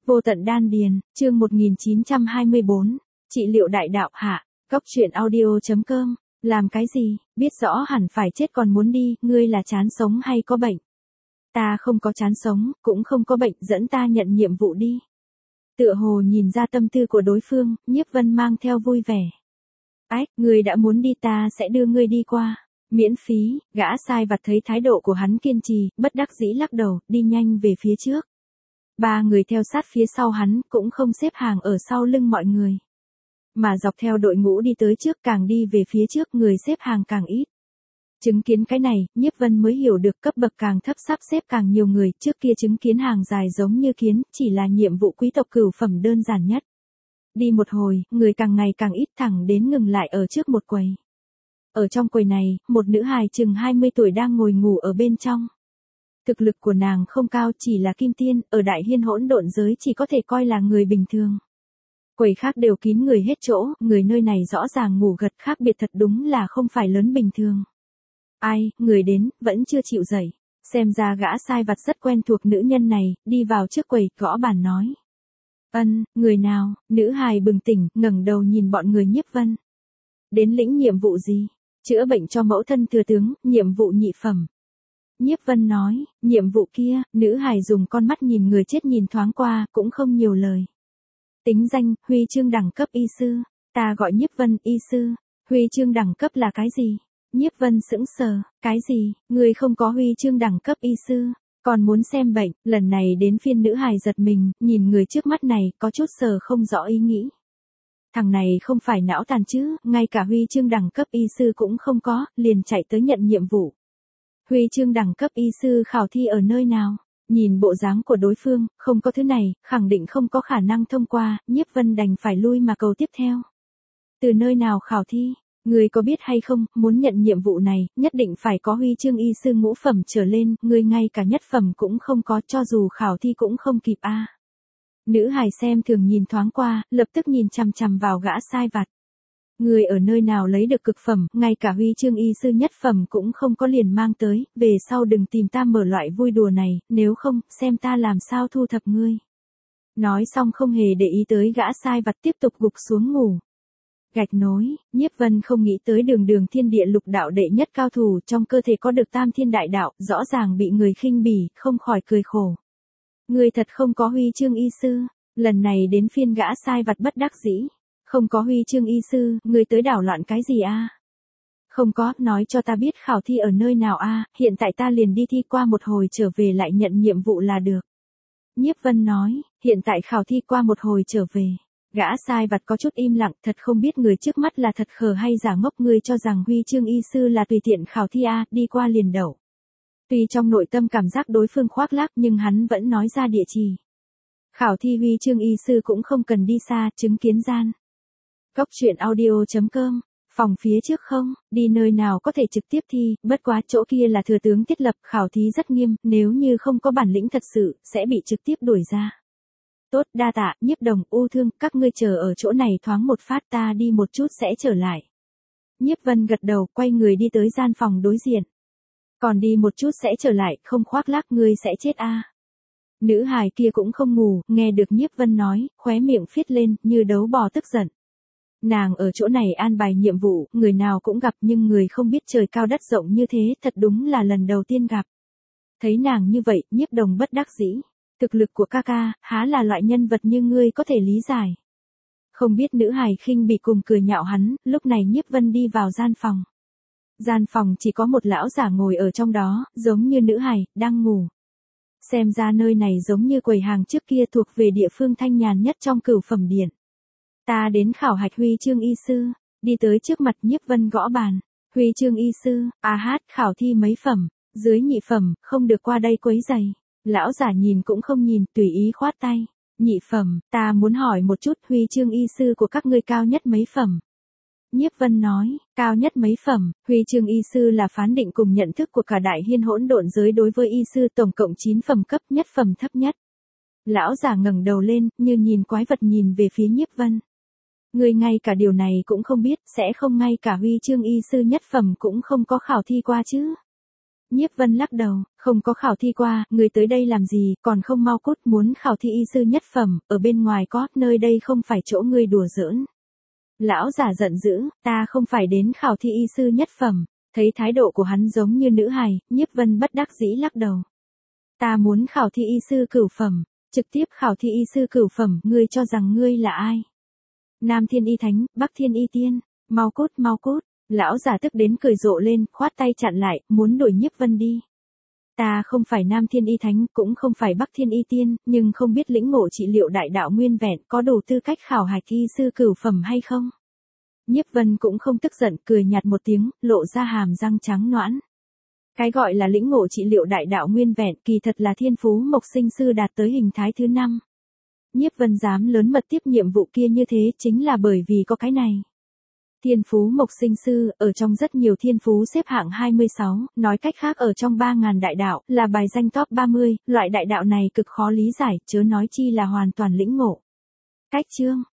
Vô tận đan điền, chương 1924, trị liệu đại đạo hạ, góc truyện audio.com, làm cái gì, biết rõ hẳn phải chết còn muốn đi, ngươi là chán sống hay có bệnh? Ta không có chán sống, cũng không có bệnh, dẫn ta nhận nhiệm vụ đi. Tựa hồ nhìn ra tâm tư của đối phương, Nhiếp Vân mang theo vui vẻ. Ách, ngươi đã muốn đi ta sẽ đưa ngươi đi qua. Miễn phí, gã sai vặt thấy thái độ của hắn kiên trì, bất đắc dĩ lắc đầu, đi nhanh về phía trước. Ba người theo sát phía sau hắn, cũng không xếp hàng ở sau lưng mọi người. Mà dọc theo đội ngũ đi tới trước, càng đi về phía trước người xếp hàng càng ít. Chứng kiến cái này, Nhiếp Vân mới hiểu được cấp bậc càng thấp sắp xếp càng nhiều người, trước kia chứng kiến hàng dài giống như kiến, chỉ là nhiệm vụ quý tộc cửu phẩm đơn giản nhất. Đi một hồi, người càng ngày càng ít thẳng đến ngừng lại ở trước một quầy. Ở trong quầy này, một nữ hài chừng 20 tuổi đang ngồi ngủ ở bên trong. Thực lực của nàng không cao, chỉ là kim tiên, ở đại hiên hỗn độn giới chỉ có thể coi là người bình thường. Quầy khác đều kín người hết chỗ, người nơi này rõ ràng ngủ gật, khác biệt thật đúng là không phải lớn bình thường. Ai, người đến, vẫn chưa chịu dậy. Xem ra gã sai vặt rất quen thuộc nữ nhân này, đi vào trước quầy, gõ bàn nói. Người nào? Nữ hài bừng tỉnh, ngẩng đầu nhìn bọn người Nhiếp Vân. Đến lĩnh nhiệm vụ gì? Chữa bệnh cho mẫu thân thừa tướng, nhiệm vụ nhị phẩm. Nhiếp Vân nói, nhiệm vụ kia, nữ hài dùng con mắt nhìn người chết nhìn thoáng qua, cũng không nhiều lời. Tính danh, huy chương đẳng cấp y sư. Ta gọi Nhiếp Vân, y sư. Huy chương đẳng cấp là cái gì? Nhiếp Vân sững sờ, cái gì? Người không có huy chương đẳng cấp y sư, còn muốn xem bệnh. Lần này đến phiên nữ hài giật mình, nhìn người trước mắt này, có chút sờ không rõ ý nghĩ. Thằng này không phải não tàn chứ, ngay cả huy chương đẳng cấp y sư cũng không có, liền chạy tới nhận nhiệm vụ. Huy chương đẳng cấp y sư khảo thi ở nơi nào? Nhìn bộ dáng của đối phương, không có thứ này, khẳng định không có khả năng thông qua, Nhiếp Vân đành phải lui mà cầu tiếp theo. Từ nơi nào khảo thi? Ngươi có biết hay không, muốn nhận nhiệm vụ này, nhất định phải có huy chương y sư ngũ phẩm trở lên, ngươi ngay cả nhất phẩm cũng không có, cho dù khảo thi cũng không kịp a. Nữ hài xem thường nhìn thoáng qua, lập tức nhìn chằm chằm vào gã sai vặt. Ngươi ở nơi nào lấy được cực phẩm, ngay cả huy chương y sư nhất phẩm cũng không có liền mang tới, về sau đừng tìm ta mở loại vui đùa này, nếu không, xem ta làm sao thu thập ngươi. Nói xong không hề để ý tới gã sai vặt tiếp tục gục xuống ngủ. Gạch nối, Nhiếp Vân không nghĩ tới đường thiên địa lục đạo đệ nhất cao thủ trong cơ thể có được tam thiên đại đạo, rõ ràng bị người khinh bỉ, không khỏi cười khổ. Ngươi thật không có huy chương y sư, lần này đến phiên gã sai vặt bất đắc dĩ. Không có huy chương y sư, ngươi tới đảo loạn cái gì a? Không có, nói cho ta biết khảo thi ở nơi nào a, hiện tại ta liền đi thi qua một hồi trở về lại nhận nhiệm vụ là được. Nhiếp Vân nói, hiện tại khảo thi qua một hồi trở về. Gã sai vặt có chút im lặng, thật không biết người trước mắt là thật khờ hay giả ngốc, ngươi cho rằng huy chương y sư là tùy tiện khảo thi a, đi qua liền đậu. Tuy trong nội tâm cảm giác đối phương khoác lác nhưng hắn vẫn nói ra địa chỉ. Khảo thi huy chương y sư cũng không cần đi xa, chứng kiến gian. Góc truyện audio.com, phòng phía trước không, đi nơi nào có thể trực tiếp thi, bất quá chỗ kia là thừa tướng thiết lập, khảo thí rất nghiêm, nếu như không có bản lĩnh thật sự, sẽ bị trực tiếp đuổi ra. Tốt, đa tạ, Nhiếp Đồng, U Thương, các ngươi chờ ở chỗ này thoáng một phát, ta đi một chút sẽ trở lại. Nhiếp Vân gật đầu, quay người đi tới gian phòng đối diện. Còn đi một chút sẽ trở lại, không khoác lác ngươi sẽ chết a. Nữ hài kia cũng không ngủ, nghe được Nhiếp Vân nói, khóe miệng phết lên, như đấu bò tức giận. Nàng ở chỗ này an bài nhiệm vụ, người nào cũng gặp nhưng người không biết trời cao đất rộng như thế, thật đúng là lần đầu tiên gặp. Thấy nàng như vậy, Nhiếp Đồng bất đắc dĩ. Thực lực của ca ca, há là loại nhân vật như ngươi có thể lý giải. Không biết nữ hài khinh bị cùng cười nhạo hắn, lúc này Nhiếp Vân đi vào gian phòng. Gian phòng chỉ có một lão giả ngồi ở trong đó, giống như nữ hài, đang ngủ. Xem ra nơi này giống như quầy hàng trước kia thuộc về địa phương thanh nhàn nhất trong cửu phẩm điện. Ta đến khảo hạch huy chương y sư, đi tới trước mặt Nhiếp Vân gõ bàn. Huy chương y sư, khảo thi mấy phẩm, dưới nhị phẩm, không được qua đây quấy giày. Lão giả nhìn cũng không nhìn, tùy ý khoát tay. Nhị phẩm, ta muốn hỏi một chút, huy chương y sư của các ngươi cao nhất mấy phẩm? Nhiếp Vân nói, cao nhất mấy phẩm, huy chương y sư là phán định cùng nhận thức của cả đại hiên hỗn độn giới đối với y sư tổng cộng 9 phẩm cấp, nhất phẩm thấp nhất. Lão giả ngẩng đầu lên, như nhìn quái vật nhìn về phía Nhiếp Vân. Ngươi ngay cả điều này cũng không biết, sẽ không ngay cả huy chương y sư nhất phẩm cũng không có khảo thi qua chứ? Nhiếp Vân lắc đầu, không có khảo thi qua, người tới đây làm gì, còn không mau cút, muốn khảo thi y sư nhất phẩm, ở bên ngoài có, nơi đây không phải chỗ ngươi đùa giỡn. Lão giả giận dữ, ta không phải đến khảo thi y sư nhất phẩm, thấy thái độ của hắn giống như nữ hài, Nhiếp Vân bất đắc dĩ lắc đầu. Ta muốn khảo thi y sư cửu phẩm, trực tiếp khảo thi y sư cửu phẩm, ngươi cho rằng ngươi là ai? Nam Thiên Y Thánh, Bắc Thiên Y Tiên, mau cút, lão giả tức đến cười rộ lên, khoát tay chặn lại, muốn đuổi Nhiếp Vân đi. Ta không phải Nam Thiên Y Thánh, cũng không phải Bắc Thiên Y Tiên, nhưng không biết lĩnh ngộ trị liệu đại đạo nguyên vẹn, có đủ tư cách khảo hạch y sư cửu phẩm hay không? Nhiếp Vân cũng không tức giận, cười nhạt một tiếng, lộ ra hàm răng trắng nõn. Cái gọi là lĩnh ngộ trị liệu đại đạo nguyên vẹn, kỳ thật là thiên phú mộc sinh sư đạt tới hình thái thứ 5. Nhiếp Vân dám lớn mật tiếp nhiệm vụ kia như thế chính là bởi vì có cái này. Thiên phú mộc sinh sư, ở trong rất nhiều thiên phú xếp hạng 26, nói cách khác ở trong 3.000 đại đạo, là bài danh top 30, loại đại đạo này cực khó lý giải, chớ nói chi là hoàn toàn lĩnh ngộ. Cách chương